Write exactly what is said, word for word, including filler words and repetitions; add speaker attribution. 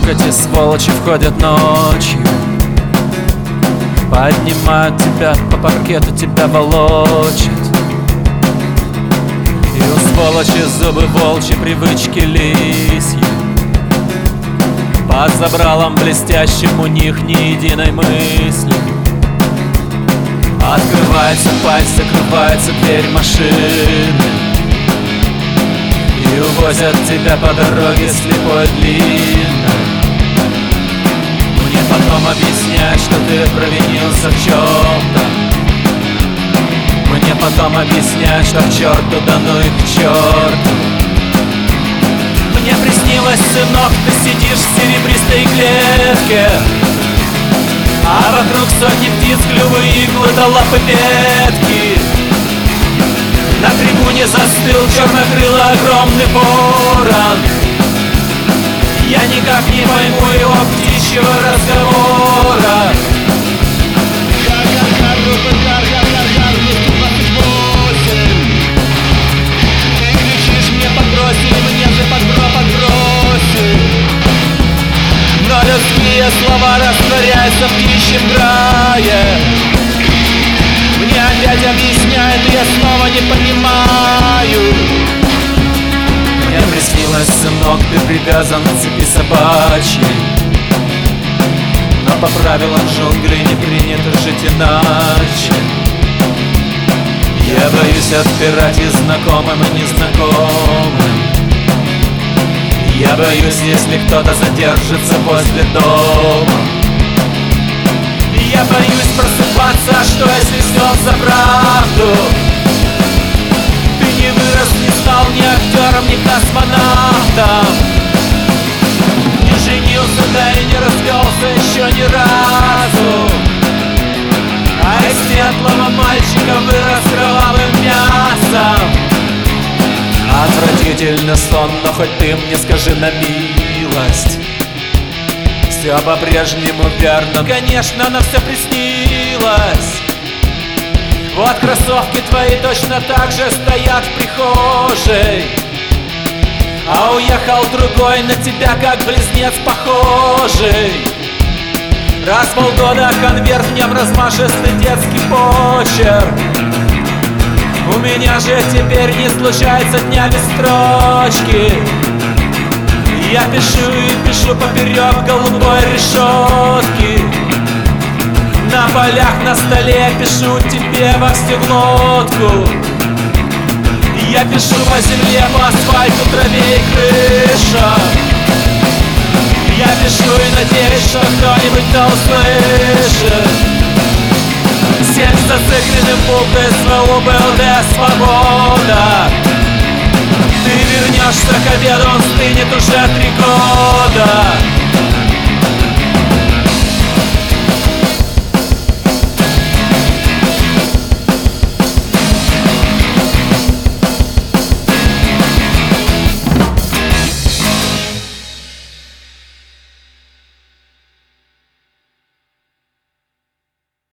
Speaker 1: сынок, эти сволочи входят ночью, поднимают тебя, по паркету тебя волочат. И у сволочи зубы волчьи, привычки лисьи. Под забралом блестящим у них ни единой мысли. Открывается пасть, закрывается дверь машины, и увозят тебя по дороге слепой длинной. Мне потом объяснять, что ты провинился в чем-то. Мне потом объяснять, что к черту, да ну и к черту. Мне приснилось, сынок, ты сидишь в серебристой клетке, а вокруг сотни птиц, клювы, иглы да лапы ветки. На трибуне застыл чернокрылый огромный ворон. Я никак не пойму его птичьего разговора. Ты кричишь мне подбросили, мне же подбро подбросили. Но людские слова растворяются в птичьем грае. Мне опять объясняет, и я снова не понимаю. Мне приснилось, сынок, ты привязан к цепи собачьей, но по правилам джунглей не принято жить иначе. Я боюсь отпирать и знакомым, и незнакомым. Я боюсь, если кто-то задержится возле дома. Я боюсь просыпаться, что если снес за правду. Ты не вырос, не стал ни актером, ни космонавтом, не женился, да и не развелся еще ни разу. А из светлого мальчика вырос кровавым мясом. Отвратительно сон, но хоть ты мне скажи на милость, все по-прежнему верно, конечно, нам все приснилось. Вот кроссовки твои точно так же стоят в прихожей, а уехал другой на тебя, как близнец похожий. Раз в полгода конверт, в нем размашистый детский почерк. У меня же теперь не случается дня без строчки. Я пишу и пишу поперек голубой решетки. На полях, на столе пишу тебе во всю глотку. Я пишу по земле, по асфальту, траве и крышам. Я пишу и надеюсь, что кто-нибудь да услышит. Семь зацикленных букв СВУ, БЛД, свобода. Ты вернешься к обеду, он стынет уже три года.